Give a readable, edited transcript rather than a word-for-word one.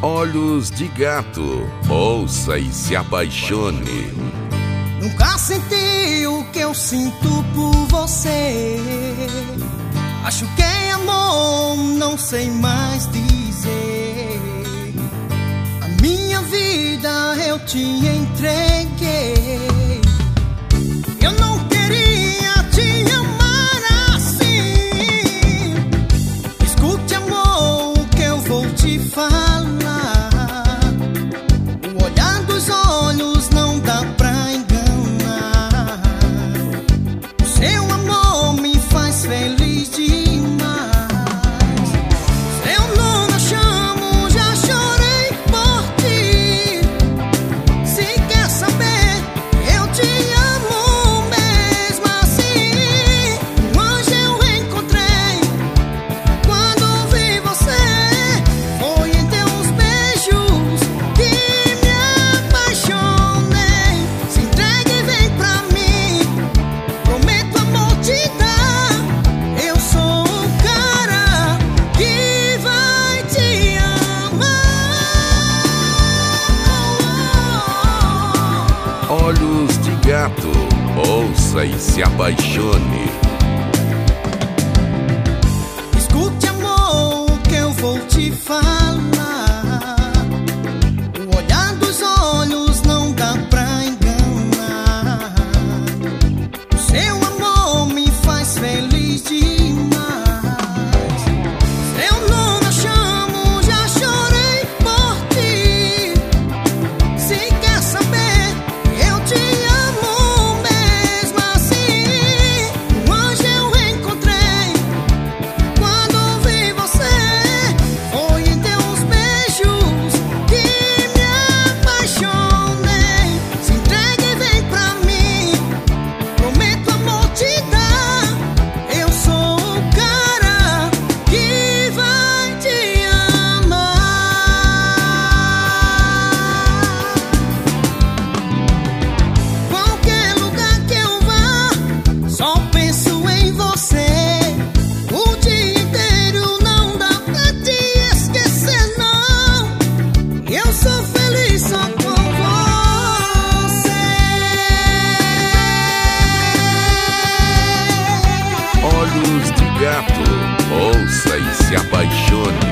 Olhos de gato, ouça e se apaixone. Nunca senti o que eu sinto por você. Acho que é amor, não sei mais dizer. A minha vida eu te entreguei. Eu não queria te amar assim. Escute, amor, o que eu vou te falar. O olhar dos olhos não dá pra enganar. O seu amor me faz feliz demais. Seu nome eu chamo, já chorei por ti. Se quer saber, eu te amo mesmo assim. Um anjo eu encontrei quando vi você. Foi em teus beijos que me apaixonei. Se entregue e vem pra mim, prometo amor te dar. Eu sou o cara que vai te amar. Olhos de gato, ouça e se apaixone. Escute, amor, o que eu vou te falar. O olhar dos olhos não dá pra enganar. O seu amor me faz feliz demais. Seu nome eu chamo, já chorei por ti. Se quer saber, eu te amo mesmo assim. Um anjo eu encontrei quando vi você. Foi em teus beijos que me apaixonei. Se entregue e vem pra mim, prometo amor te dar. Eu sou o cara que vai te amar. Qualquer lugar que eu vá, só penso em você. O dia inteiro não dá pra te esquecer, não. Eu sou feliz só com você. Olhos de gato, ouça e se apaixone.